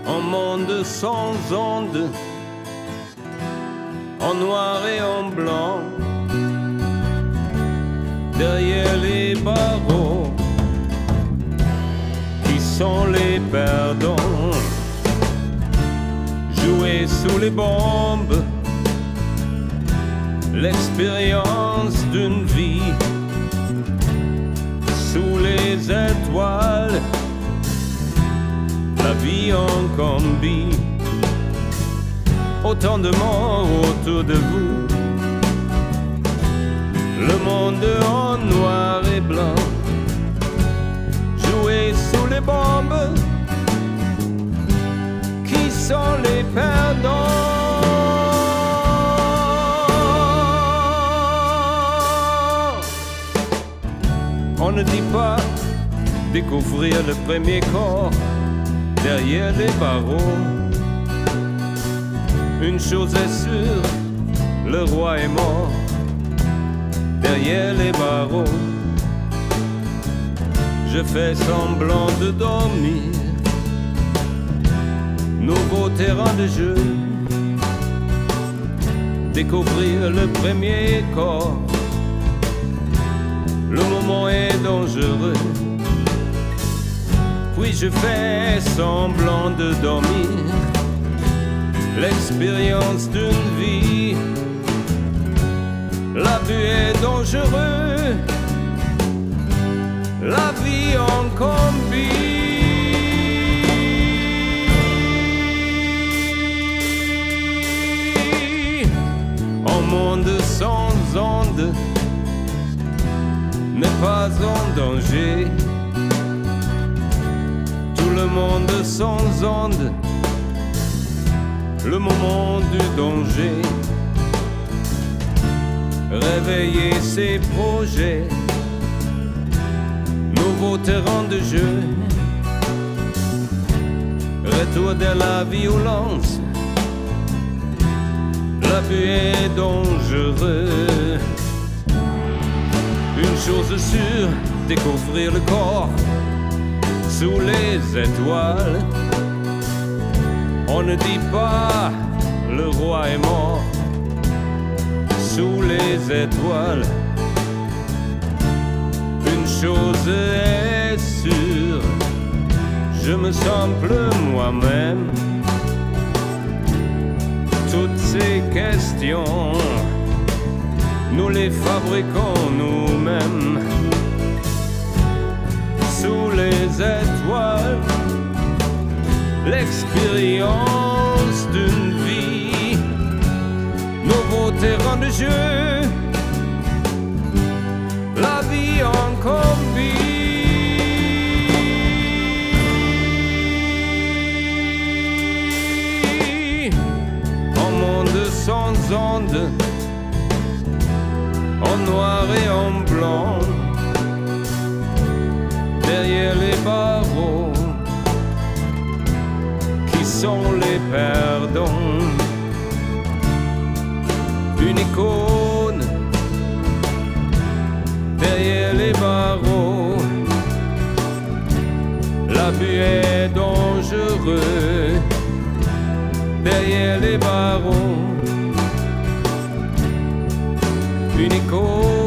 Un monde sans ondes, en noir et en blanc. Derrière les barreaux, qui sont les perdants. Jouer sous les bombes, l'expérience d'une vie. Sous les étoiles, la vie en combi. Autant de morts autour de vous. Le monde en noir et blanc. Jouer sous les bombes, qui sont les perdants. On ne dit pas découvrir le premier corps derrière les barreaux. Une chose est sûre, le roi est mort derrière les barreaux. Je fais semblant de dormir. Nouveau terrain de jeu, découvrir le premier corps. Le moment est dangereux. Puis je fais semblant de dormir. L'expérience d'une vie. L'abus est dangereux. La vie en combi. Un monde sans ondes n'est pas en danger. Tout le monde sans ondes, le moment du danger. Réveiller ses projets, nouveau terrain de jeu. Retour de la violence, l'abus est dangereux. Une chose sûre, découvrir le corps sous les étoiles. On ne dit pas le roi est mort sous les étoiles. Une chose est sûre, je me sens plus moi-même. Toutes ces questions, nous les fabriquons nous-mêmes. Sous les étoiles, l'expérience d'une vie. Nouveau terrain de jeu, la vie en combi. Un monde sans ondes, en noir et en blanc. Derrière les barreaux, qui sont les perdants. Une icône derrière les barreaux. L'abus est dangereux derrière les barreaux. Une icône